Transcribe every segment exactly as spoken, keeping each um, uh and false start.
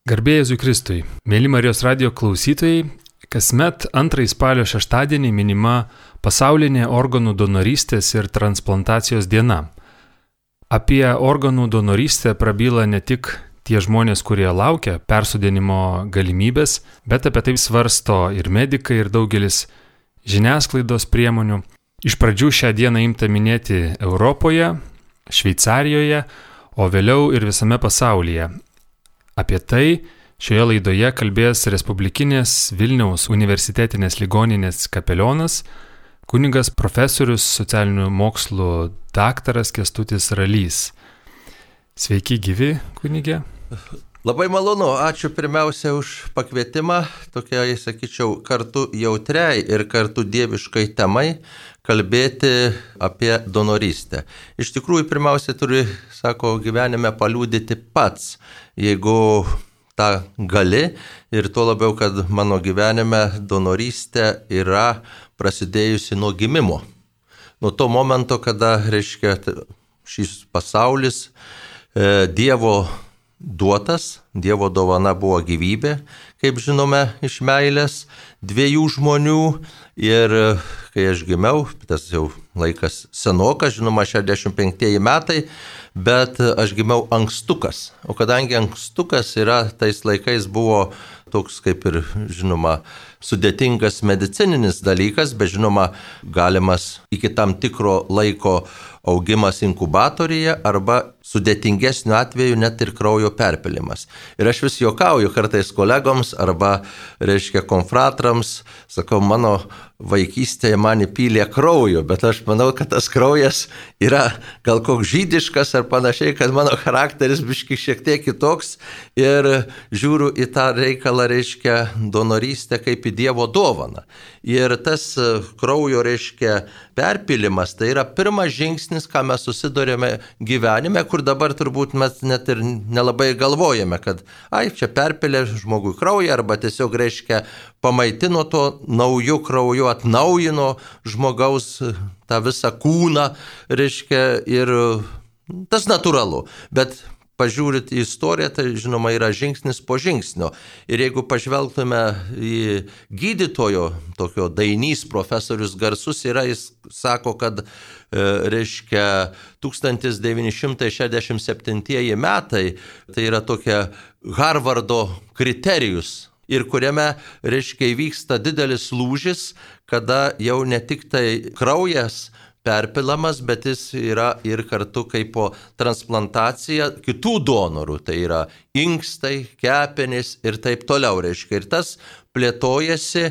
Garbė Jėzui Kristui. Mėly Marijos radijo klausytojai, kasmet antrąjį spalio šeštadienį minima pasaulinė organų donorystės ir transplantacijos diena. Apie organų donorystę prabyla ne tik tie žmonės, kurie laukia persodinimo galimybės, bet apie tai svarsto ir medikai, ir daugelis žiniasklaidos priemonių. Iš pradžių šią dieną imta minėti Europoje, Šveicarijoje, o vėliau ir visame pasaulyje. Apie tai šioje laidoje kalbės Respublikinės Vilniaus universitetinės ligoninės kapelionas, kunigas profesorius socialinių mokslų daktaras Kęstutis Ralys. Sveiki gyvi, kunigė. Labai malonu, ačiū pirmiausia už pakvietimą, tokiai, sakyčiau, kartu jautriai ir kartu dieviškai temai kalbėti apie donorystę. Iš tikrųjų, pirmiausia, turi, sako, gyvenime paliudyti pats, jeigu tą gali, ir tuo labiau, kad mano gyvenime donorystė yra prasidėjusi nuo gimimo. Nuo to momento, kada, reiškia, šis pasaulis e, Dievo duotas, Dievo dovana buvo gyvybė, kaip žinome, iš meilės dviejų žmonių, ir kai aš gimiau, tas jau laikas senokas, žinoma, šešiasdešimt penktieji metai, bet aš gimiau ankstukas, o kadangi ankstukas yra, tais laikais buvo toks kaip ir, žinoma, sudėtingas medicininis dalykas, bet žinoma, galimas iki tam tikro laiko augimas inkubatoriuje arba sudėtingesniu atveju net ir kraujo perpilimas. Ir aš vis juokauju kartais kolegoms arba, reiškia, konfratrams, sakau, mano vaikystėje man įpylė kraujo, bet aš manau, kad tas kraujas yra gal koks žydiškas ar panašiai, kad mano charakteris biški šiek tiek kitoks ir žiūriu į tą reikalą, reiškia, donorystę kaip į Dievo dovaną. Ir tas kraujo, reiškia, perpilimas, tai yra pirmas žingsnis, ką mes susidurėme gyvenime, kur dabar turbūt mes net ir nelabai galvojame, kad ai, čia perpilė žmogui kraują, arba tiesiog, reiškia, pamaitino to naujų krauju, atnaujino žmogaus tą visą kūną, reiškia, ir tas natūralu. Bet pažiūrit į istoriją, tai žinoma yra žingsnis po žingsnio. Ir jeigu pažvelgtume į gydytojo, tokio Dainys profesorius garsus yra, jis sako, kad, e, reiškia, tūkstantis devyni šimtai šešiasdešimt septintieji metai, tai yra tokia Harvardo kriterijus, ir kuriame, reiškia, įvyksta didelis lūžis, kada jau ne tik tai kraujas perpilamas, bet jis yra ir kartu kaip po transplantacija kitų donorų, tai yra inkstai, kepenys ir taip toliau, reiškia. Ir tas plėtojasi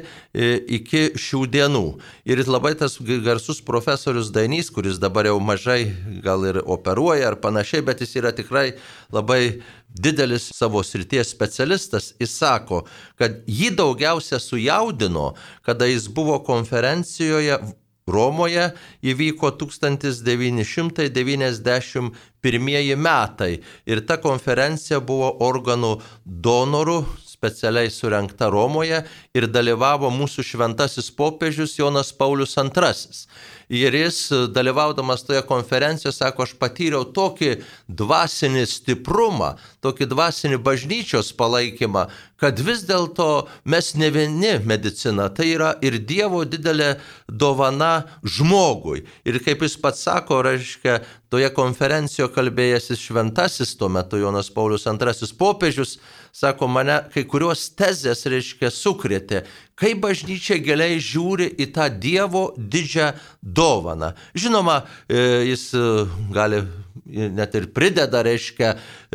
iki šių dienų. Ir labai tas garsus profesorius Dainys, kuris dabar jau mažai gal ir operuoja ar panašiai, bet jis yra tikrai labai didelis savo srities specialistas, jis sako, kad jį daugiausia sujaudino, kada jis buvo konferencijoje Romoje, įvyko tūkstantis devyni šimtai devyniasdešimt pirmieji metai, ir ta konferencija buvo organų donorų specialiai surengta Romoje, ir dalyvavo mūsų šventasis popiežius Jonas Paulius antrasis. Ir jis, dalyvaudamas toje konferencijoje, sako, aš patyriau tokį dvasinį stiprumą, tokį dvasinį bažnyčios palaikymą, kad vis dėlto mes ne vieni medicina, tai yra ir Dievo didelė dovana žmogui. Ir kaip jis pats sako, reiškia, toje konferencijoje kalbėjęsis šventasis, tuo metu Jonas Paulius antrasis popiežius, sako, mane kai kurios tezės, reiškia, sukrėtė, kaip bažnyčia giliai žiūri į tą Dievo didžią dovaną. Žinoma, jis gali net ir prideda, reiškia,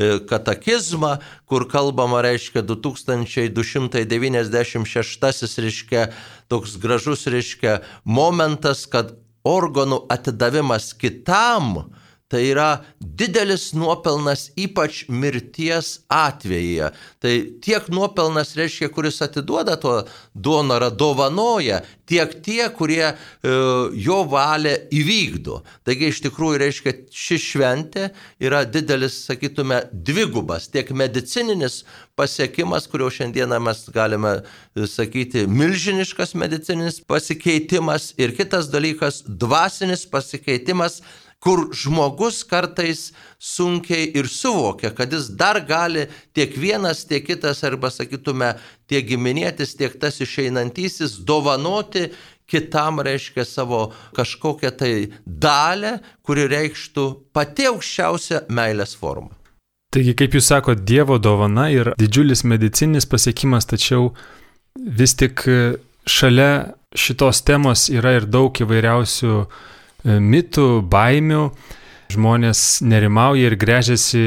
katekizmą, kur kalbama, reiškia, du tūkstančiai du šimtai devyniasdešimt šeštasis, reiškia, toks gražus, reiškia, momentas, kad organų atidavimas kitam, tai yra didelis nuopelnas, ypač mirties atveju. Tai tiek nuopelnas, reiškia, kuris atiduoda to donorą, dovanoja, tiek tie, kurie e, jo valią įvykdo. Taigi iš tikrųjų, reiškia, ši šventė yra didelis, sakytume, dvigubas, tiek medicininis pasiekimas, kurio šiandieną mes galime sakyti, milžiniškas medicininis pasikeitimas, ir kitas dalykas, dvasinis pasikeitimas, kur žmogus kartais sunkiai ir suvokia, kad jis dar gali tiek vienas, tiek kitas, arba sakytume, tiek giminėtis, tiek tas išeinantysis dovanoti kitam, reiškia, savo kažkokią tai dalę, kuri reikštų pati aukščiausia meilės forma. Taigi, kaip jūs sakote, Dievo dovana yra didžiulis medicininis pasiekimas, tačiau vis tik šalia šitos temos yra ir daug įvairiausių mitų, baimių. Žmonės nerimauja ir gręžiasi,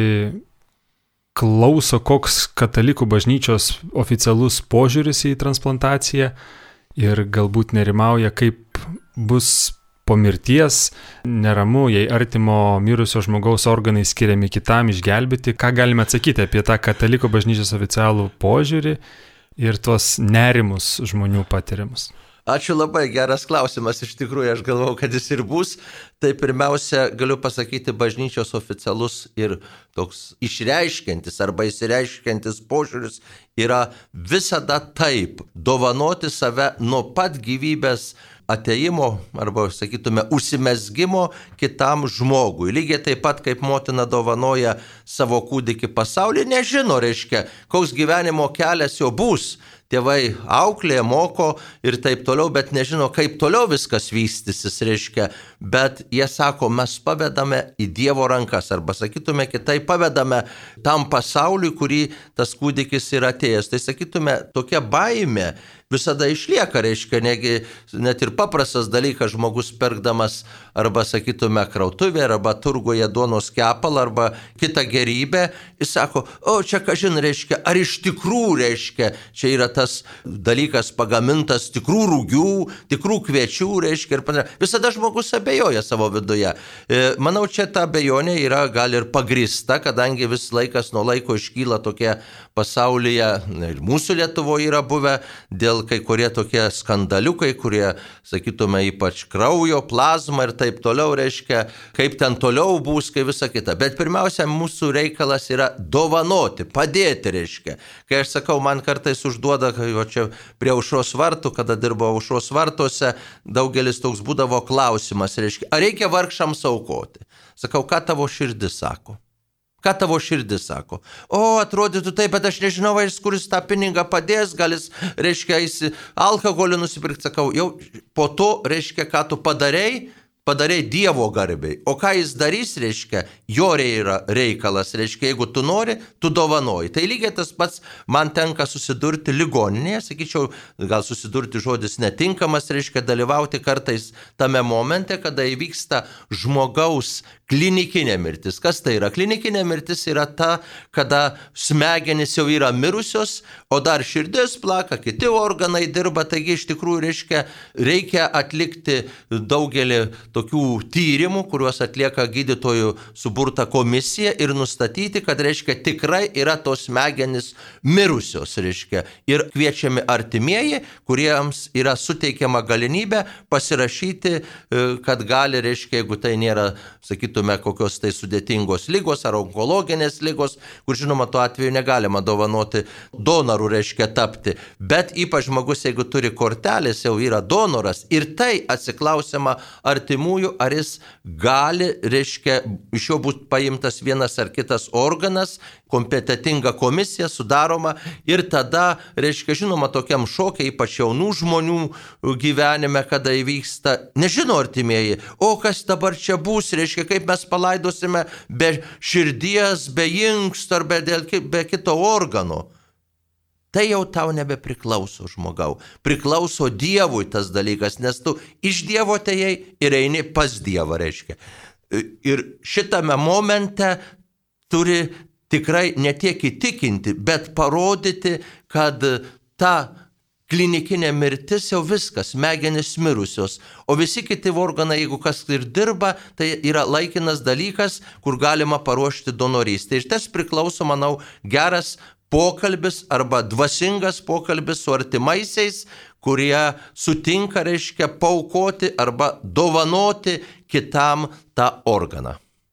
klauso, koks katalikų bažnyčios oficialus požiūris į transplantaciją ir galbūt nerimauja, kaip bus po mirties, neramu, jei artimo mirusio žmogaus organai skiriami kitam išgelbėti. Ką galime atsakyti apie tą katalikų bažnyčios oficialų požiūrį ir tuos nerimus žmonių patiriamus? Ačiū labai, geras klausimas, iš tikrųjų aš galvau, kad jis ir bus. Tai pirmiausia, galiu pasakyti, bažnyčios oficialus ir toks išreiškiantis arba įsireiškiantis požiūris yra visada taip, dovanoti save nuo pat gyvybės ateimo arba, sakytume, užsimezgimo kitam žmogui. Lygiai taip pat, kaip motina dovanoja savo kūdikį pasaulį, nežino, reiškia, koks gyvenimo kelias jo bus. Tėvai auklėja, moko ir taip toliau, bet nežino, kaip toliau viskas vystysis, reiškia. Bet jie sako, mes pavedame į Dievo rankas, arba sakytume kitai, pavedame tam pasauliui, kurį tas kūdikis yra atėjęs. Tai sakytume, tokia baimė visada išlieka, reiškia, negi net ir paprastas dalykas žmogus perkdamas arba, sakytume, krautuvė, arba turgoje duonos kepalą, arba kitą gerybę, jis sako, o čia kažin, reiškia, ar iš tikrųjų, reiškia, čia yra tas dalykas pagamintas tikrų rūgių, tikrų kviečių, reiškia, ir panašiai. Visada žmogus abejoja savo viduje. Manau, čia ta abejonė yra gal ir pagrįsta, kadangi vis laikas nuo laiko iškyla tokie pasaulyje, ir mūsų Lietuvoje yra buvę, dėl kai kurie tokie skandaliukai, kurie, sakytume, ypač kraujo, plazma ir taip toliau, reiškia, kaip ten toliau bus, kai visa kita. Bet pirmiausia, mūsų reikalas yra dovanoti, padėti, reiškia. Kai aš sakau, man kartais užduoda, kai jo čia prie Aušros vartų, kada dirbo Aušros vartuose, daugelis toks būdavo klausimas, reiškia, ar reikia vargšams aukoti? Sakau, ką tavo širdis sako? Ką tavo širdis sako? O, atrodytų taip, bet aš nežinau, jis kuris tą pinigą padės, gal jis, reiškia, jis alkoholį nusipirkti, sakau, jau po to, reiškia, ką tu padarei, padarei Dievo garbei. O ką jis darys, reiškia, jo yra reikalas, reiškia, jeigu tu nori, tu dovanoji. Tai lygiai tas pats man tenka susidurti ligoninėje, sakyčiau, gal susidurti žodis netinkamas, reiškia, dalyvauti kartais tame momente, kada įvyksta žmogaus klinikinė mirtis. Kas tai yra? Klinikinė mirtis yra ta, kada smegenys jau yra mirusios, o dar širdis plaka, kiti organai dirba, taigi iš tikrųjų, reiškia, reikia atlikti daugelį tokių tyrimų, kuriuos atlieka gydytojų suburta komisija ir nustatyti, kad, reiškia, tikrai yra tos smegenys mirusios, reiškia. Ir kviečiami artimieji, kuriems yra suteikiama galimybė pasirašyti, kad gali, reiškia, jeigu tai nėra, sakytume, kokios tai sudėtingos lygos ar onkologinės lygos, kur, žinoma, tuo atveju negalima dovanoti donorų, reiškia, tapti. Bet ypač žmogus, jeigu turi kortelės, jau yra donoras ir tai atsiklausiama artimųjų, ar jis gali, reiškia, iš jo bus paimtas vienas ar kitas organas, kompetitinga komisija sudaroma ir tada, reiškia, žinoma, tokiam šokiai, ypač jaunų žmonių gyvenime, kada įvyksta, nežino artimieji, o kas dabar čia bus, reiškia, kaip mes palaidosime be širdies, be inksto ar be, be kito organo. Tai jau tau nebepriklauso, žmogau. Priklauso Dievui tas dalykas, nes tu iš Dievo atėjai ir eini pas Dievą, reiškia. Ir šitame momente turi tikrai ne tiek įtikinti, bet parodyti, kad ta klinikinė mirtis jau viskas, smegenys mirusios, o visi kiti organai, jeigu kas ir dirba, tai yra laikinas dalykas, kur galima paruošti donorystę. Ir tas priklauso, manau, geras pokalbis arba dvasingas pokalbis su artimaisiais, kurie sutinka, reiškia, paaukoti arba dovanoti kitam tą organą.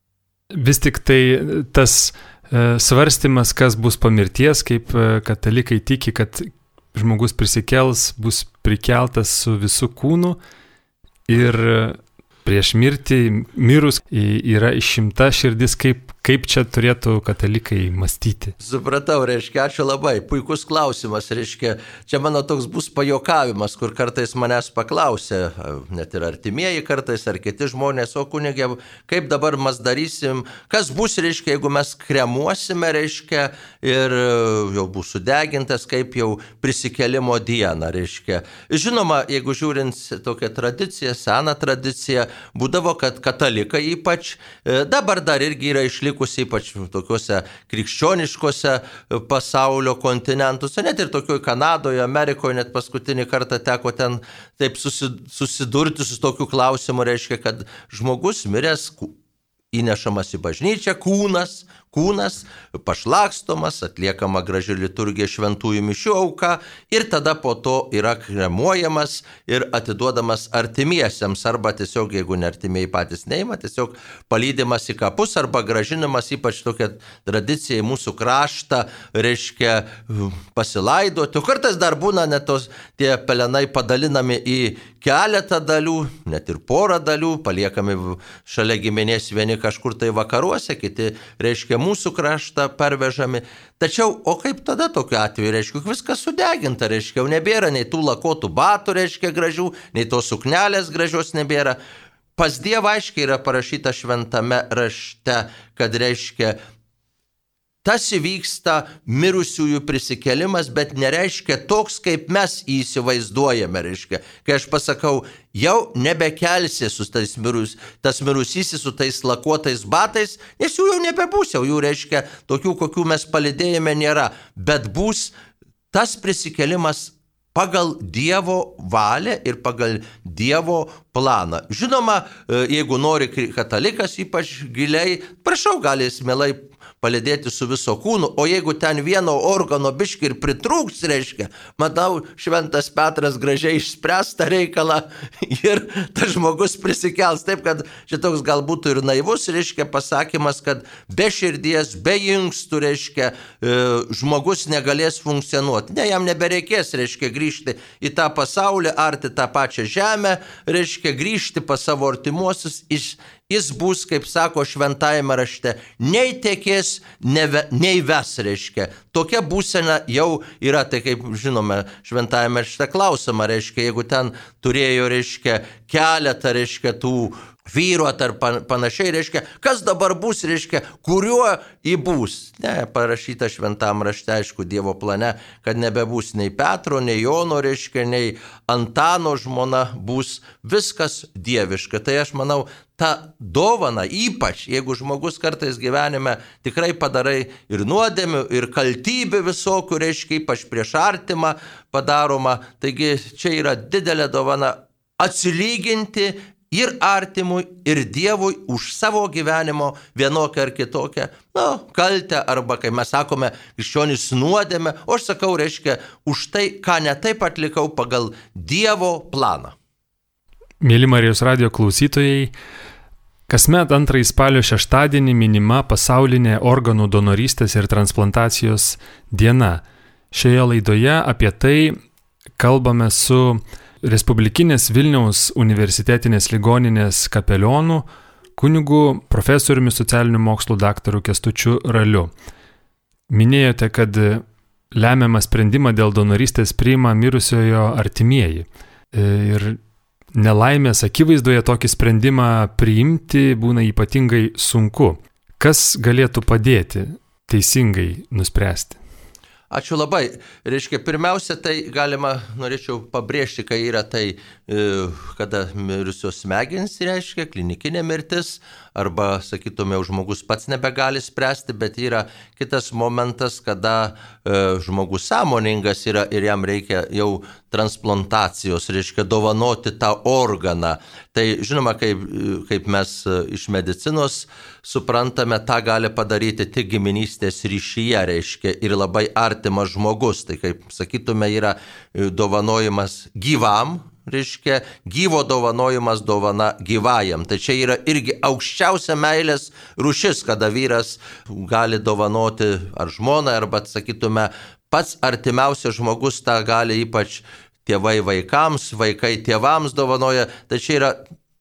Vis tik tai tas e, svarstymas, kas bus po mirties, kaip e, katalikai tiki, kad žmogus prisikels, bus prikeltas su visu kūnu ir prieš mirtį, mirus yra išimta širdis, kaip, kaip čia turėtų katalikai mąstyti? Supratau, reiškia, ačiū labai, puikus klausimas, reiškia, čia mano toks bus pajuokavimas, kur kartais manęs paklausia, net ir artimieji kartais, ar kiti žmonės, o kunigė, kaip dabar mes darysim, kas bus, reiškia, jeigu mes kremuosime, reiškia, ir jau bus sudegintas, kaip jau prisikėlimo dieną, reiškia. Žinoma, jeigu žiūrint tokią tradiciją, seną tradiciją, būdavo, kad katalikai ypač, dabar dar irgi yra išlikusi ypač tokiuose krikščioniškose pasaulio kontinentuose, net ir tokioje Kanadoje, Amerikoje, net paskutinį kartą teko ten taip susidurti su tokiu klausimu, reiškia, kad žmogus miręs įnešamas į bažnyčią, kūnas, kūnas, pašlakstomas, atliekama graži liturgija šventųjų mišių auka ir tada po to yra kremuojamas ir atiduodamas artimiesiems arba tiesiog, jeigu ne artimieji patys neima, tiesiog palydimas į kapus arba gražinimas, ypač tokia tradicija į mūsų kraštą, reiškia pasilaidoti. O kartais dar būna net tos tie pelenai padalinami į keletą dalių, net ir porą dalių, paliekami šalia giminės vieni kažkur tai vakaruose, kiti, reiškia, mūsų kraštą parvežami. Tačiau, o kaip tada tokiu atveju, reiškia, viskas sudeginta, reiškia, jau nebėra nei tų lakotų batų, reiškia, gražių, nei tos suknelės gražios nebėra. Pas Dievą aiškiai yra parašyta šventame rašte, kad, reiškia, tas įvyksta mirusiųjų prisikėlimas, bet nereiškia toks, kaip mes įsivaizduojame, reiškia. Kai aš pasakau, jau nebekelsi su tais mirus, tas mirusysis su tais lakuotais batais, nes jų jau nebebus, jau jų, reiškia, tokių, kokių mes palydėjome, nėra. Bet bus tas prisikėlimas pagal Dievo valią ir pagal Dievo planą. Žinoma, jeigu nori katalikas ypač giliai, prašau, gali jis mielai palydėti su viso kūnu, o jeigu ten vieno organo biškį ir pritrūks, reiškia, matau, šventas Petras gražiai išspręsta reikalą ir tas žmogus prisikels. Taip, kad šitoks galbūt ir naivus, reiškia, pasakymas, kad be širdies, be inkstų, reiškia, žmogus negalės funkcionuoti. Ne, jam nebereikės, reiškia, grįžti į tą pasaulį, arti tą pačią žemę, reiškia, grįžti pas savo artimuosius, iš jis bus, kaip sako šventajame rašte, nei tekės, nei ves, reiškia. Tokia būsena jau yra, tai kaip žinome, šventajame rašte klausama, reiškia, jeigu ten turėjo, reiškia, keletą, reiškia, tų vyru ar panašiai, reiškia, kas dabar bus, reiškia, kuriuo įbūs. Ne, parašyta šventam rašte, aišku, Dievo plane, kad nebebus nei Petro, nei Jono, reiškia, nei Antano žmona, bus viskas dieviška. Tai aš manau, ta dovana, ypač jeigu žmogus kartais gyvenime tikrai padarai ir nuodėmių, ir kaltybių visokių, reiškia, ypač prieš artimą padaroma. Taigi čia yra didelė dovana atsilyginti ir artimui, ir Dievui už savo gyvenimo vienokią ar kitokią, nu, kaltę, arba, kai mes sakome, krikščionys nuodėmę, o aš sakau, reiškia, už tai, ką ne taip atlikau pagal Dievo planą. Mėly Marijos radijo klausytojai, kasmet antrąjį spalio šeštadienį minima pasaulinė organų donorystės ir transplantacijos diena. Šioje laidoje apie tai kalbame su Respublikinės Vilniaus universitetinės ligoninės kapelionu, kunigu profesoriumi socialinių mokslų daktaru Kęstučiu Raliu. Minėjote, kad lemiamą sprendimą dėl donorystės priima mirusiojo artimieji. Ir nelaimės akivaizdoje tokį sprendimą priimti būna ypatingai sunku. Kas galėtų padėti teisingai nuspręsti? Ačiū labai. Reiškia, pirmiausia, tai galima, norėčiau pabrėžti, kai yra tai, kada mirusios smegenys, reiškia, klinikinė mirtis, arba, sakytume, žmogus pats nebegali spręsti, bet yra kitas momentas, kada e, žmogus sąmoningas yra ir jam reikia jau transplantacijos, reiškia, dovanoti tą organą. Tai žinoma, kaip, kaip mes iš medicinos suprantame, tą gali padaryti tik giminystės ryšyje, reiškia, ir labai artimas žmogus. Tai kaip sakytume, yra dovanojimas gyvam, reiškia, gyvo dovanojimas dovana gyvajam. Tai čia yra irgi aukščiausia meilės rūšis, kada vyras gali dovanoti ar žmoną, arba, sakytume, pats artimiausias žmogus tą gali, ypač tėvai vaikams, vaikai tėvams dovanoja. Tai čia yra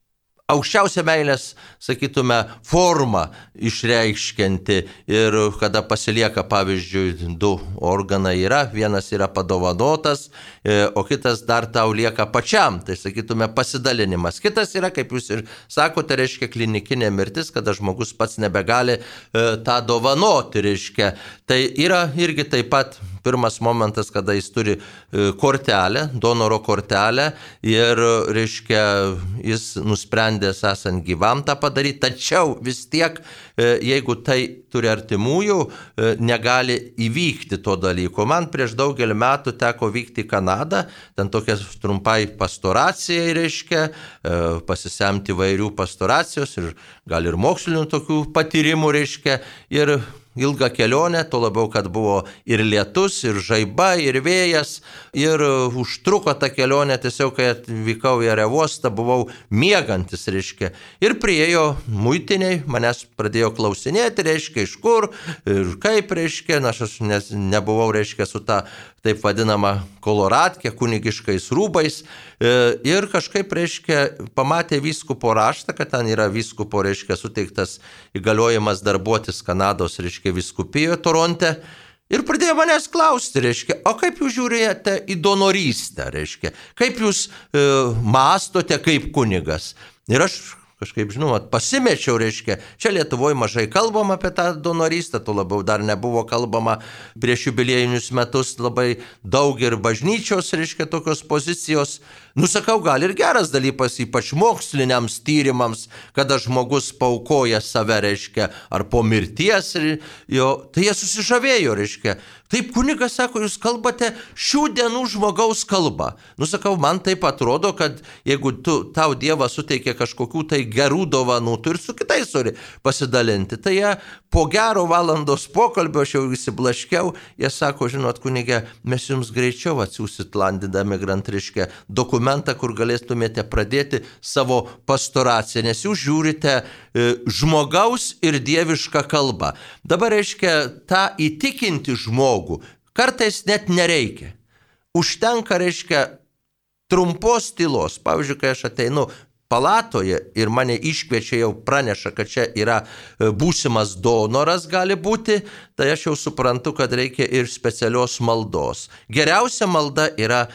aukščiausia meilės, sakytume, forma išreiškianti ir kada pasilieka, pavyzdžiui, du organai yra, vienas yra padovanotas, o kitas dar tau lieka pačiam, tai sakytume pasidalinimas. Kitas yra, kaip jūs ir sakote, reiškia klinikinė mirtis, kada žmogus pats nebegali tą dovanoti, reiškia. Tai yra irgi taip pat pirmas momentas, kada jis turi kortelę, donoro kortelę ir, reiškia, jis nusprendęs esant gyvam tą padaryti, tačiau vis tiek, jeigu tai turi artimųjų, negali įvykti to dalyko. Man prieš daugelį metų teko vykti į Kanadą, ten tokia trumpai pastoracija, reiškia, pasisemti vairių pastoracijos ir gal ir mokslinių tokių patyrimų, reiškia, ir ilgą kelionę, to labiau, kad buvo ir lietus, ir žaiba, ir vėjas, ir užtruko tą kelionę, tiesiog, kai atvykau į aerouostą, buvau miegantis, reiškia. Ir priėjo muitiniai, manęs pradėjo klausinėti, reiškia, iš kur, ir kaip, reiškia, na, aš nes, nebuvau, reiškia, su ta taip vadinama koloratkė, kunigiškais rūbais, ir kažkaip, reiškia, pamatė vyskupo raštą, kad ten yra vyskupo, reiškia, suteiktas įgaliojimas darbuotis Kanados, reiškia, vyskupijoje Toronte, ir pradėjo manęs klausti, reiškia, o kaip jūs žiūrėjote į donorystę, reiškia, kaip jūs e, mąstote kaip kunigas. Ir aš kažkaip, žinoma, pasimečiau, reiškia, čia Lietuvoje mažai kalbam apie tą donorystę, to labiau dar nebuvo kalbama prieš jubiliejinius metus labai daug ir bažnyčios, reiškia, tokios pozicijos. Nusakau, gal ir geras dalykas, ypač moksliniams tyrimams, kada žmogus paukoja save, reiškia, ar po mirties, jo, tai jie susižavėjo, reiškia. Taip, kunigas sako, jūs kalbate šių dienų žmogaus kalbą. Nusakau, man taip atrodo, kad jeigu tu, tau Dievas suteikia kažkokių tai gerų dovanų, tu ir su kitais turi pasidalinti. Tai jie po gero valandos pokalbio, aš jau įsiblaškiau, jie sako, žinot, kunige, mes jums greičiau atsiųsit Landydami Grantriškę dokumentą, kur galėtumėte pradėti savo pastoraciją, nes jūs žiūrite e, žmogaus ir dievišką kalbą. Dabar, reiškia, tą įtikinti žmogų kartais net nereikia. Užtenka, reiškia, trumpos tylos. Pavyzdžiui, kai aš ateinu palatoje ir mane iškviečia, jau praneša, kad čia yra būsimas donoras gali būti, tai aš jau suprantu, kad reikia ir specialios maldos. Geriausia malda yra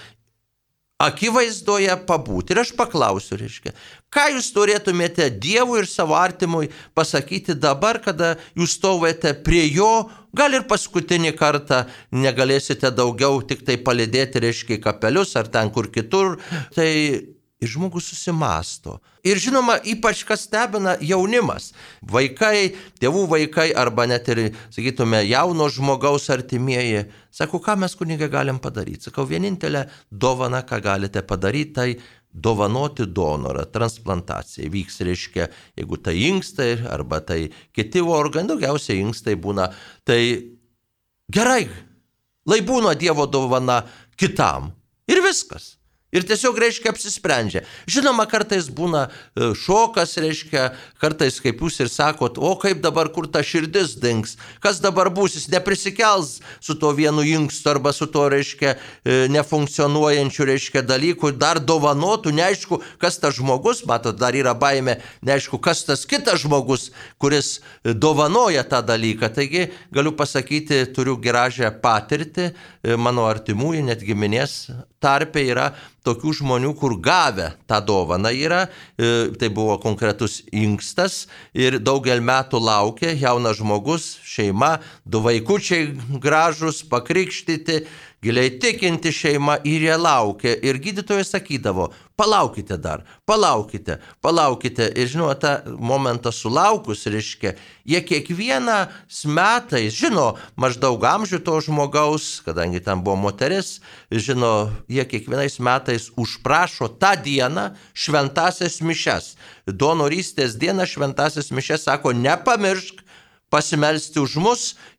akivaizdoje pabūti. Ir aš paklausiu, reiškia, ką jūs turėtumėte Dievui ir savo artimui pasakyti dabar, kada jūs stovate prie jo, gal ir paskutinį kartą negalėsite daugiau tik tai palydėti, reiškia, kapelius ar ten kur kitur, tai ir žmogus susimąsto. Ir žinoma, ypač kas stebina, jaunimas. Vaikai, tėvų vaikai arba net ir, sakytume, jauno žmogaus artimieji. Sako, ką mes kunigai galim padaryti? Sakau, vienintelė dovana, ką galite padaryti, tai dovanoti donorą, transplantacija. Vyks, reiškia, jeigu tai inkstai arba tai kiti organai, daugiausiai inkstai būna, tai gerai, lai būna Dievo dovana kitam. Ir viskas. Ir tiesiog, reiškia, apsisprendžia. Žinoma, kartais būna šokas, reiškia, kartais, kaip jūs ir sakot, o kaip dabar, kur ta širdis dings, kas dabar bus, jis neprisikels su to vienu inkstu arba su to, reiškia, nefunkcionuojančiu, reiškia, dalyku, dar dovanotų, neaišku, kas tas žmogus, matot, dar yra baimė, neaišku, kas tas kitas žmogus, kuris dovanoja tą dalyką. Taigi, galiu pasakyti, turiu gražią patirtį, mano artimųjų, net giminės tarpe yra tokių žmonių, kur gavę tą dovaną yra, tai buvo konkretus inkstas ir daugel metų laukė, jaunas žmogus, šeima, du vaikučiai gražus, pakrikštyti, giliai tikinti šeima ir jie laukė. Ir gydytojas sakydavo, palaukite dar, palaukite, palaukite. Ir žinoma, tą momentą sulaukus, reiškia, jie kiekvieną metais, žino, maždaug amžių to žmogaus, kadangi ten buvo moteris, žino, jie kiekvienais metais užprašo tą dieną šventasias mišias. Donorystės dieną šventasias mišias, sako, nepamiršk pasimelsti už mus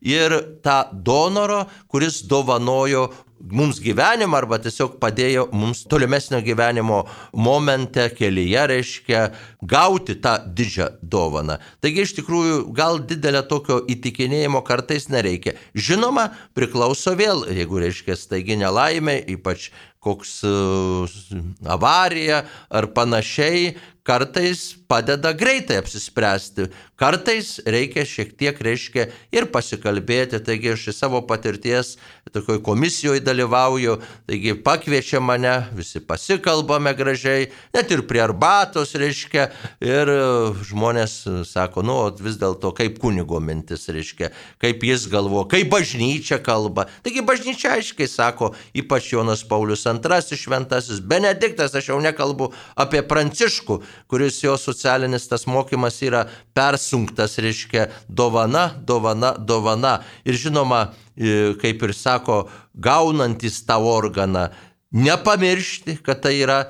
ir tą donoro, kuris dovanojo mums gyvenimą arba tiesiog padėjo mums tolimesnio gyvenimo momente, kelyje, reiškia, gauti tą didžią dovaną. Taigi iš tikrųjų gal didelio tokio įtikinėjimo kartais nereikia. Žinoma, priklauso vėl, jeigu reiškia staiginė laimė, ypač koks uh, avarija ar panašiai, kartais padeda greitai apsispręsti. Kartais reikia šiek tiek, reiškia, ir pasikalbėti. Taigi aš iš savo patirties tokioj komisijoje dalyvauju, taigi pakviečia mane, visi pasikalbame gražiai, net ir prie arbatos, reiškia, ir žmonės sako, nu, vis dėlto kaip kunigo mintis, reiškia, kaip jis galvo, kaip bažnyčia kalba. Taigi bažnyčia aiškiai sako, ypač Jonas Paulius antrasis šventasis, Benediktas, aš jau nekalbu apie Pranciškų, kuris jo socialinis tas mokymas yra persunktas, reiškia, dovana, dovana, dovana. Ir žinoma, kaip ir sako, gaunantis tą organą, nepamiršti, kad tai yra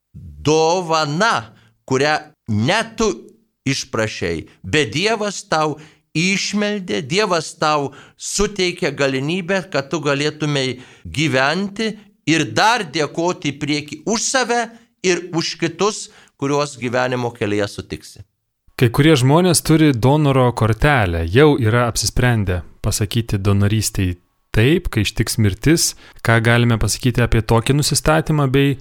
dovana, kurią ne tu išprašei, bet Dievas tau išmeldė, Dievas tau suteikė galimybę, kad tu galėtumei gyventi ir dar dėkoti į priekį už save ir už kitus, kuriuos gyvenimo kelyje sutiksi. Kai kurie žmonės turi donoro kortelę, jau yra apsisprendę pasakyti donorystei taip, kai ištiks mirtis. Ką galime pasakyti apie tokį nusistatymą, bei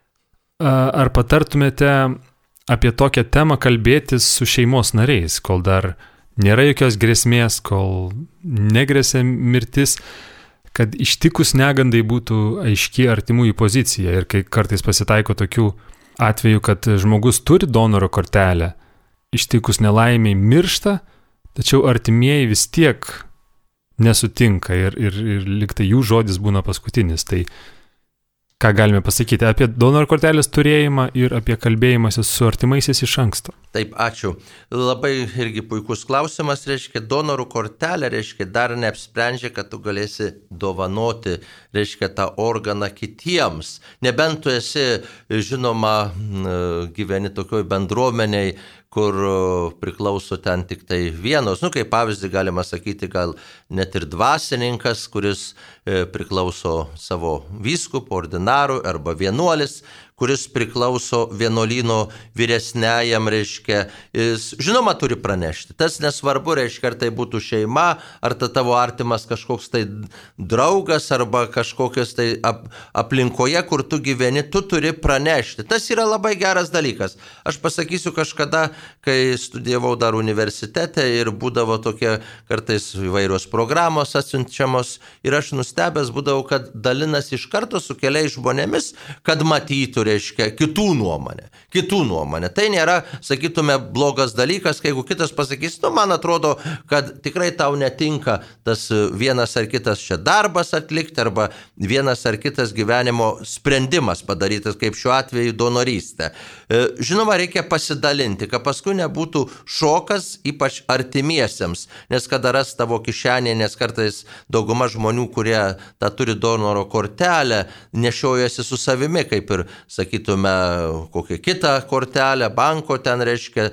ar patartumėte apie tokią temą kalbėtis su šeimos nariais, kol dar nėra jokios grėsmės, kol negresia mirtis, kad ištikus negandai būtų aiški artimųjų pozicija. Ir kai kartais pasitaiko tokių atvejų, kad žmogus turi donoro kortelę, ištikus nelaimiai miršta, tačiau artimieji vis tiek nesutinka ir, ir, ir liktai jų žodis būna paskutinis. Tai ką galime pasakyti apie donoro kortelės turėjimą ir apie kalbėjimąsi su artimaisiais iš anksto? Taip, ačiū. Labai irgi puikus klausimas, reiškia, donorų kortelė, reiškia, dar neapsprendžia, kad tu galėsi dovanoti, reiškia, tą organą kitiems. Nebent tu esi, žinoma, gyveni tokioj bendruomeniai, kur priklauso ten tik tai vienos, nu kaip pavyzdį galima sakyti, gal net ir dvasininkas, kuris priklauso savo vyskupo, ordinarui arba vienuolis, kuris priklauso vienuolyno vyresniajam, reiškia, jis žinoma turi pranešti. Tas nesvarbu, reiškia, ar tai būtų šeima, ar ta tavo artimas kažkoks tai draugas, arba kažkokios tai ap, aplinkoje, kur tu gyveni, tu turi pranešti. Tas yra labai geras dalykas. Aš pasakysiu kažkada, kai studijavau dar universitete ir būdavo tokie kartais įvairios programos atsiunčiamos ir aš nustebęs būdavau, kad dalinas iš karto su keliais žmonėmis, kad matytų, reiškia, kitų nuomonę. Kitų nuomonę. Tai nėra, sakytume, blogas dalykas, kai jeigu kitas pasakys, nu, man atrodo, kad tikrai tau netinka tas vienas ar kitas čia darbas atlikti, arba vienas ar kitas gyvenimo sprendimas padarytas, kaip šiuo atveju donorystė. Žinoma, reikia pasidalinti, kad paskui nebūtų šokas, ypač artimiesiems, nes kada ras tavo kišenė, nes kartais dauguma žmonių, kurie tą turi donoro kortelę, nešiojasi su savimi, kaip ir, sakytume, kokią kitą kortelę, banko ten, reiškia,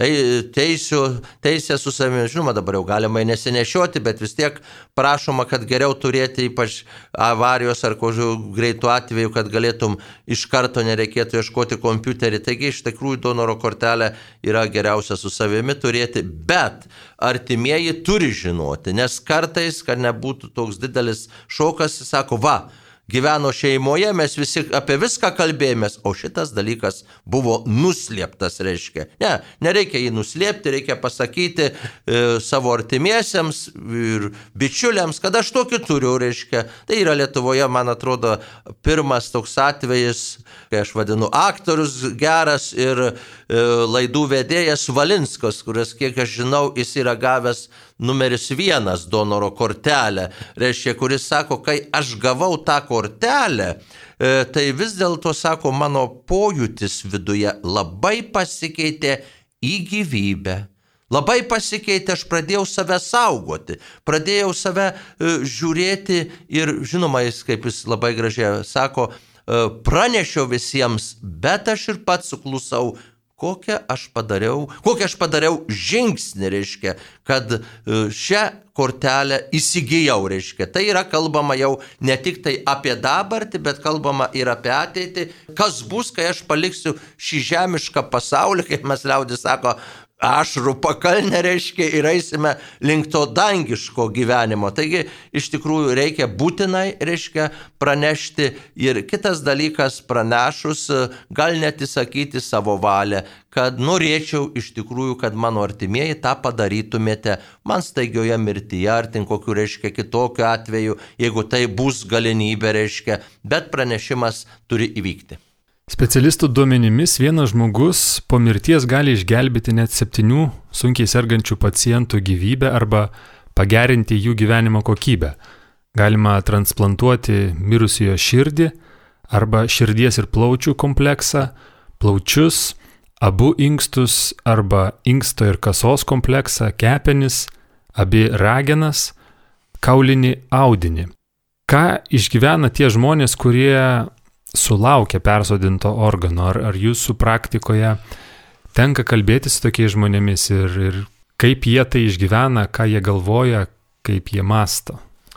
teisių, teisė su savimi. Žinoma, dabar jau galima nesinešioti, bet vis tiek prašoma, kad geriau turėti, ypač avarijos ar kažkokių greitų atveju, kad galėtum iš karto nereikėtų ieškoti kompiuterį. Taigi, iš tikrųjų, donoro kortelė yra geriausia su savimi turėti, bet artimieji turi žinoti, nes kartais, kad nebūtų toks didelis šokas, sako, va, gyveno šeimoje, mes visi apie viską kalbėjomės, o šitas dalykas buvo nuslėptas, reiškia. Ne, nereikia jį nuslėpti, reikia pasakyti e, savo artimiesiems ir bičiuliams, kad aš tokį turiu, reiškia. Tai yra Lietuvoje, man atrodo, pirmas toks atvejis, kai aš vadinu aktorius geras ir e, laidų vedėjas Valinskas, kuris, kiek aš žinau, jis yra gavęs numeris vienas donoro kortelę, reiškia, kuris sako, kai aš gavau tą kortelę, tai vis dėlto, sako, mano pojūtis viduje labai pasikeitė į gyvybę. Labai pasikeitė, aš pradėjau save saugoti, pradėjau save žiūrėti ir, žinoma, jis, kaip jis labai gražiai sako, pranešiau visiems, bet aš ir pats suklusau, kokią aš padariau, kokią aš padariau žingsnį, reiškia, kad šią kortelę įsigijau, reiškia. Tai yra kalbama jau ne tik tai apie dabartį, bet kalbama ir apie ateitį. Kas bus, kai aš paliksiu šį žemišką pasaulį, kaip mes liaudis sako, ašarų pakalnę, reiškia, ir eisime link to dangiško gyvenimo. Taigi, iš tikrųjų, reikia būtinai, reiškia, pranešti. Ir kitas dalykas, pranešus, gal net įsakyti savo valią, kad norėčiau iš tikrųjų, kad mano artimieji tą padarytumėte man staigioje mirtyje, ar ten kokiu, reiškia, kitokiu atveju, jeigu tai bus galimybė, reiškia, bet pranešimas turi įvykti. Specialistų duomenimis vienas žmogus po mirties gali išgelbėti net septynių sunkiai sergančių pacientų gyvybę arba pagerinti jų gyvenimo kokybę. Galima transplantuoti mirusiojo širdį arba širdies ir plaučių kompleksą, plaučius, abu inkstus arba inksto ir kasos kompleksą, kepenis, abi ragenas, kaulinį audinį. Ką išgyvena tie žmonės, kurie sulaukia persodinto organo? Ar, ar jūsų praktikoje tenka kalbėti su tokiais žmonėmis ir, ir kaip jie tai išgyvena, ką jie galvoja, kaip jie masto?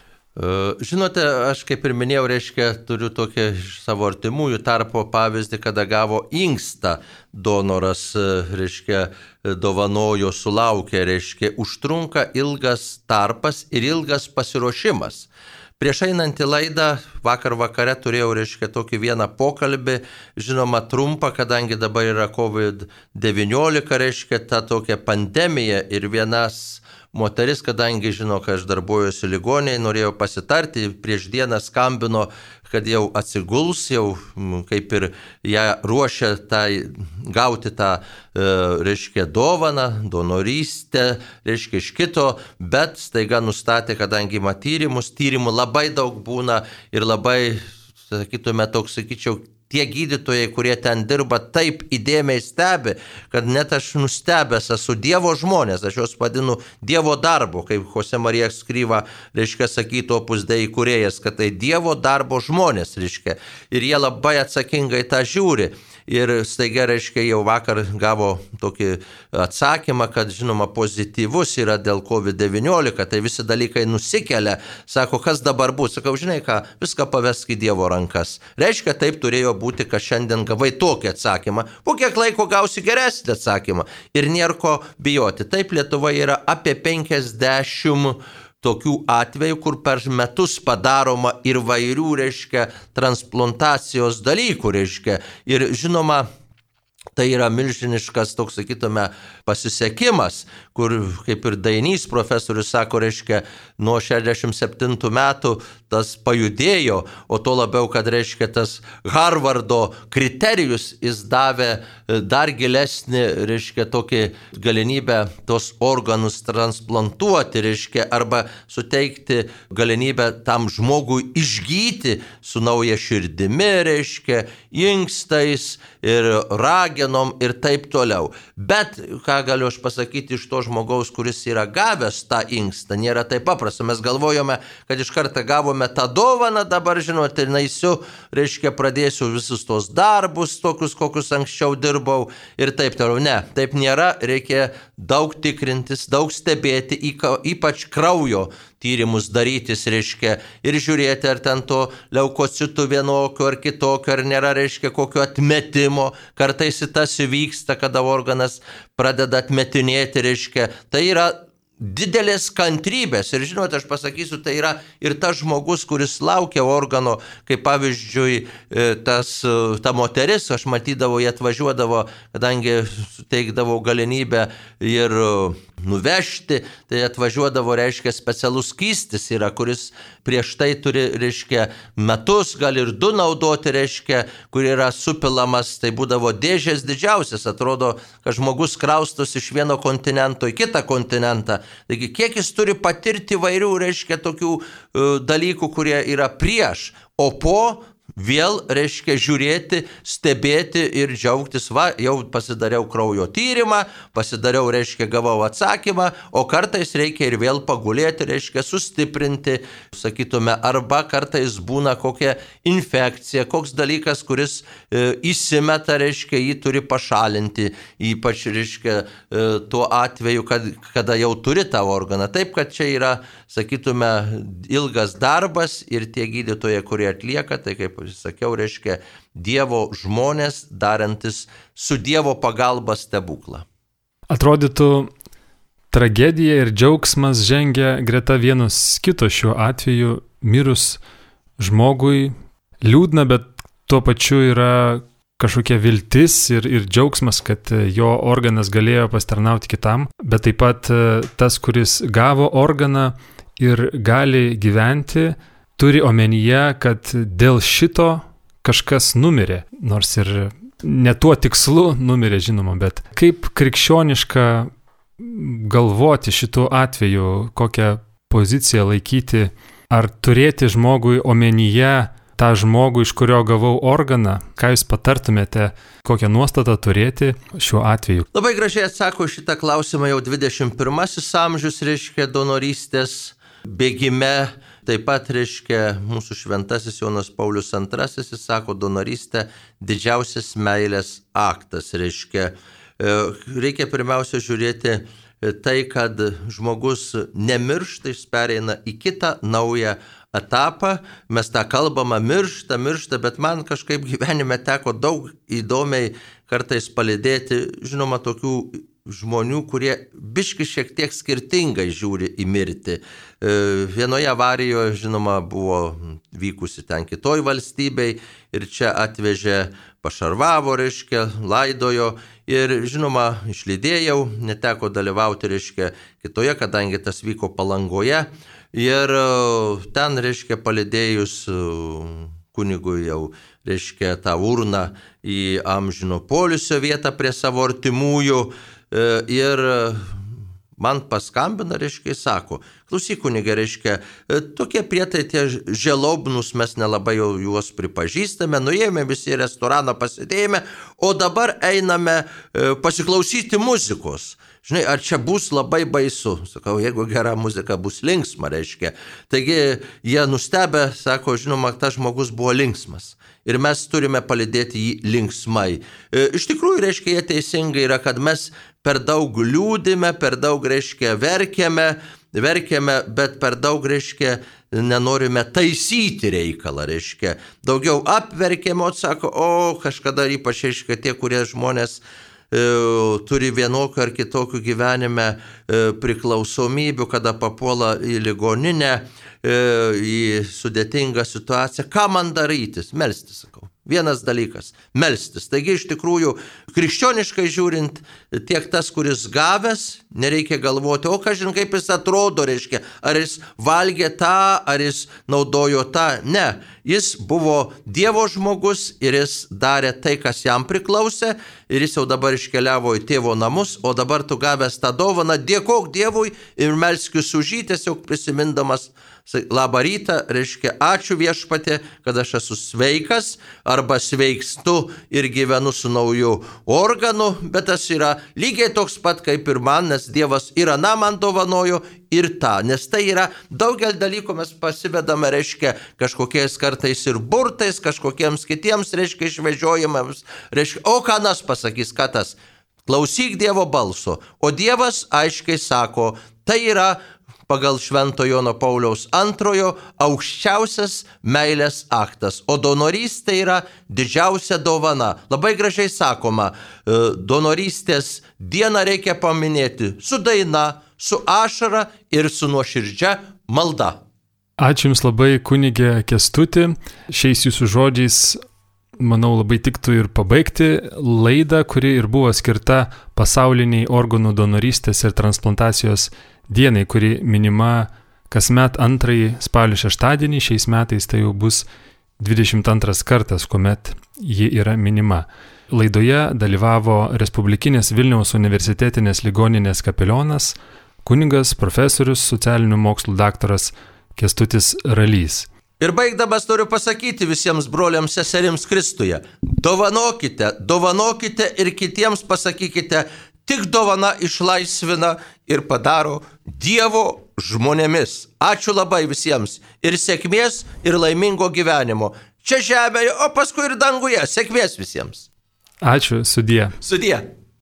Žinote, aš kaip ir minėjau, reiškia, turiu tokį iš savo artimųjų tarpo pavyzdį, kada gavo inkstą donoras, reiškia, dovanojo, sulaukė, reiškia, užtrunka ilgas tarpas ir ilgas pasiruošimas. Prieš einant į laidą, vakar vakare turėjau, reiškia, tokį vieną pokalbį, žinoma, trumpą, kadangi dabar yra kovid devyniolika, reiškia, ta tokia pandemija ir vienas moteris, kadangi žino, kad aš darbuojuosi ligoninėje, norėjau pasitarti, prieš dieną skambino, kad jau atsiguls, jau kaip ir ją ruošia tai, gauti tą, e, reiškia, dovaną, donorystę, reiškia, iš kito, bet staiga nustatė, kadangi ima tyrimus, tyrimų labai daug būna ir labai, sakytume, toks, sakyčiau, tie gydytojai, kurie ten dirba, taip įdėmiai stebi, kad net aš nustebęs esu Dievo žmonės, aš juos vadinu Dievo darbo, kaip Jose Marija Skryva, reiškia, sakytų Opus Dei įkūrėjas, kad tai Dievo darbo žmonės, reiškia, ir jie labai atsakingai tą žiūri. Ir staiga, reiškia, jau vakar gavo tokį atsakymą, kad, žinoma, pozityvus yra dėl kovid devyniolika, tai visi dalykai nusikelia. Sako, kas dabar bus? Sakau, žinai ką, viską pavesk į Dievo rankas. Reiškia, taip turėjo būti, kad šiandien gavai tokį atsakymą. Po kiek laiko gausi geresnį atsakymą. Ir nėra ko bijoti. Taip, Lietuvoje yra apie penkiasdešimt tokių atvejų, kur per metus padaroma ir vairių, reiškia, transplantacijos dalykų, reiškia. Ir žinoma, tai yra milžiniškas, toks, sakytume, pasisekimas, kur, kaip ir Dainys profesorius sako, reiškia, nuo šešiasdešimt septintų metų tas pajudėjo, o to labiau, kad, reiškia, tas Harvardo kriterijus jis davė dar gilesnį, reiškia, tokį galimybę tos organus transplantuoti, reiškia, arba suteikti galimybę tam žmogui išgyti su nauja širdimi, reiškia, inkstais ir ragenom ir taip toliau. Bet, ką galiu aš pasakyti iš to žmogaus, kuris yra gavęs tą inkstą, nėra taip paprasta. Mes galvojome, kad iš karto gavome tą dovaną, dabar, žinote, naisiu, reiškia, pradėsiu visus tos darbus, tokius, kokius anksčiau dirbau ir taip toliau. Ne, taip nėra, reikia daug tikrintis, daug stebėti, ypač kraujo tyrimus darytis, reiškia, ir žiūrėti, ar ten to leukocitų vienokio ar kitokio, ar nėra, reiškia, kokio atmetimo. Kartais tas įvyksta, kada organas pradeda atmetinėti, reiškia. Tai yra didelės kantrybės. Ir žinote, aš pasakysiu, tai yra ir tas žmogus, kuris laukia organo, kaip pavyzdžiui, tas, ta moteris, aš matydavau, jie atvažiuodavo, kadangi suteikdavau galimybę ir nuvežti, tai atvažiuodavo, reiškia, specialus skystis yra, kuris prieš tai turi, reiškia, metus, gal ir du naudoti, reiškia, kur yra supilamas, tai būdavo dėžės didžiausias, atrodo, kad žmogus kraustos iš vieno kontinento į kitą kontinentą. Taigi, kiek jis turi patirti vairių, reiškia, tokių uh, dalykų, kurie yra prieš, o po vėl, reiškia, žiūrėti, stebėti ir džiaugtis, va, jau pasidariau kraujo tyrimą, pasidariau, reiškia, gavau atsakymą, o kartais reikia ir vėl pagulėti, reiškia, sustiprinti, sakytume, arba kartais būna kokia infekcija, koks dalykas, kuris e, įsimeta, reiškia, jį turi pašalinti, ypač, reiškia, e, tuo atveju, kad, kada jau turi tą organą. Taip, kad čia yra, sakytume, ilgas darbas ir tie gydytojai, kurie atlieka, tai kaip sakiau, reiškia, Dievo žmonės darantis su Dievo pagalba stebuklą. Atrodytų, tragedija ir džiaugsmas žengia greta vienas kito šiuo atveju, mirus žmogui, liūdna, bet tuo pačiu yra kažkokia viltis ir, ir džiaugsmas, kad jo organas galėjo pasitarnauti kitam, bet taip pat tas, kuris gavo organą ir gali gyventi, turi omenyje, kad dėl šito kažkas numirė, nors ir ne tuo tikslu numirė, žinoma, bet kaip krikščioniška galvoti šituo atveju, kokią poziciją laikyti, ar turėti žmogui omenyje tą žmogų, iš kurio gavau organą, ką jūs patartumėte, kokią nuostatą turėti šiuo atveju? Labai gražiai atsako šitą klausimą jau dvidešimt pirmasis amžius, reiškia, donorystės bėgime. Taip pat, reiškia, mūsų šventasis Jonas Paulius antrasis, jis sako, donorystė didžiausias meilės aktas, reiškia. Reikia pirmiausia žiūrėti tai, kad žmogus nemiršta, jis pereina į kitą naują etapą. Mes tą kalbamą miršta, miršta, bet man kažkaip gyvenime teko daug įdomiai kartais palydėti, žinoma, tokių žmonių, kurie biški šiek tiek skirtingai žiūri į mirtį. Vienoje avarijoje, žinoma, buvo vykusi ten kitoj valstybei ir čia atvežė, pašarvavo, reiškia, laidojo ir, žinoma, išlydėjau, neteko dalyvauti, reiškia, kitoje, kadangi tas vyko Palangoje ir ten, reiškia, palydėjus kunigui jau, reiškia, tą urną į amžino poilsio vietą prie savo artimųjų. Ir man paskambina, reiškia, sako, klausyk, kunige, reiškia, tokie prietai tie želobnus, mes nelabai jau juos pripažįstame, nuėjome visi į restoraną, pasidėjome, o dabar einame pasiklausyti muzikos. Žinai, ar čia bus labai baisu? Sakau, jeigu gera muzika bus linksma, reiškia. Taigi jie nustebę, sako, žinoma, tas žmogus buvo linksmas. Ir mes turime palydėti jį linksmai. Iš tikrųjų, reiškia, jie teisingai yra, kad mes per daug liūdime, per daug, reiškia, verkiame, verkiame, bet per daug, reiškia, nenorime taisyti reikalą, reiškia. Daugiau apverkiame, o sako, o kažkada ypač, reiškia, tie, kurie žmonės e, turi vienokių ar kitokių gyvenime e, priklausomybių, kada papuola į ligoninę, e, į sudėtingą situaciją. Ką man darytis? Melstis, sakau. Vienas dalykas – melstis. Taigi iš tikrųjų, krikščioniškai žiūrint, tiek tas, kuris gavęs, nereikia galvoti, o kažin kaip jis atrodo, reiškia, ar jis valgė tą, ar jis naudojo tą. Ne, jis buvo Dievo žmogus ir jis darė tai, kas jam priklausė ir jis jau dabar iškeliavo į tėvo namus, o dabar tu gavęs tą dovaną, dėkok Dievui ir melskis už jį, tiesiog prisimindamas labą rytą, reiškia, ačiū Viešpatie, kad aš esu sveikas arba sveikstu ir gyvenu su nauju organu, bet tas yra lygiai toks pat kaip ir man, nes Dievas ir aną man dovanojo ir tą, nes tai yra daugel dalykų mes pasivedame, reiškia, kažkokiais kartais ir burtais, kažkokiems kitiems, reiškia, išvežiojimams, reiškia, o ką nas pasakys, ką tas, klausyk Dievo balso, o Dievas aiškiai sako, tai yra pagal Švento Jono Pauliaus antrojo aukščiausias meilės aktas, o donorystė yra didžiausia dovana. Labai gražiai sakoma, donorystės dieną reikia paminėti su daina, su ašara ir su nuoširdžia malda. Ačiū Jums labai, kunige Kęstuti. Šiais Jūsų žodžiais, manau, labai tiktų ir pabaigti laidą, kuri ir buvo skirta pasauliniai organų donorystės ir transplantacijos dienai, kuri minima kasmet antrąjį spalio šeštadienį, šiais metais tai jau bus dvidešimt antras kartas, kuomet ji yra minima. Laidoje dalyvavo Respublikinės Vilniaus universitetinės ligoninės kapelionas, kunigas, profesorius, socialinių mokslų daktaras Kęstutis Ralys. Ir baigdamas noriu pasakyti visiems broliams seserims Kristuje, dovanokite, dovanokite ir kitiems pasakykite, tik dovana išlaisvina ir padaro Dievo žmonėmis. Ačiū labai visiems ir sėkmės ir laimingo gyvenimo. Čia žemėje, o paskui ir danguje. Sėkmės visiems. Ačiū, sudie. Sudie.